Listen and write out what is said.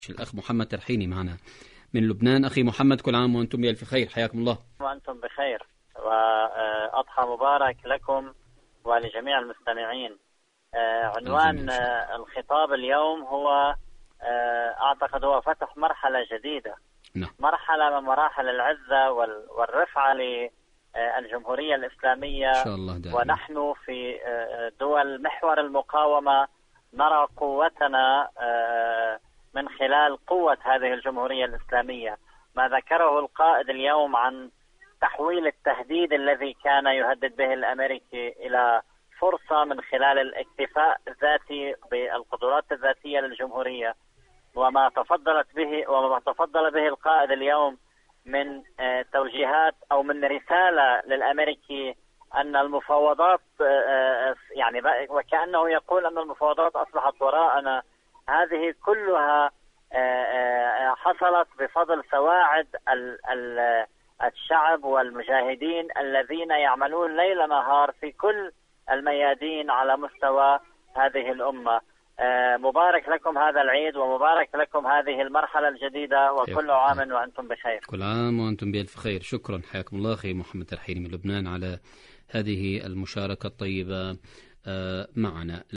الأخ محمد ترحيني معنا من لبنان. أخي محمد، كل عام وأنتم بألف خير، حياكم الله. وأنتم بخير، وأضحى مبارك لكم ولجميع المستمعين. عنوان الخطاب اليوم هو أعتقد هو فتح مرحلة جديدة، مرحلة من مراحل العزة والرفعة للجمهورية الإسلامية إن شاء الله دائما. ونحن في دول محور المقاومة نرى قوتنا من خلال قوة هذه الجمهورية الإسلامية. ما ذكره القائد اليوم عن تحويل التهديد الذي كان يهدد به الأمريكي إلى فرصة من خلال الاكتفاء الذاتي بالقدرات الذاتية للجمهورية، وما تفضل به القائد اليوم من توجيهات أو من رسالة للأمريكي أن المفاوضات يعني وكأنه يقول أن المفاوضات أصبحت وراءنا. هذه كلها حصلت بفضل سواعد الشعب والمجاهدين الذين يعملون ليل نهار في كل الميادين على مستوى هذه الأمة. مبارك لكم هذا العيد، ومبارك لكم هذه المرحلة الجديدة، وكل عام وأنتم بخير. كل عام وأنتم بألف خير. شكرا، حياكم الله أخي محمد ترحيني من لبنان على هذه المشاركة الطيبة معنا.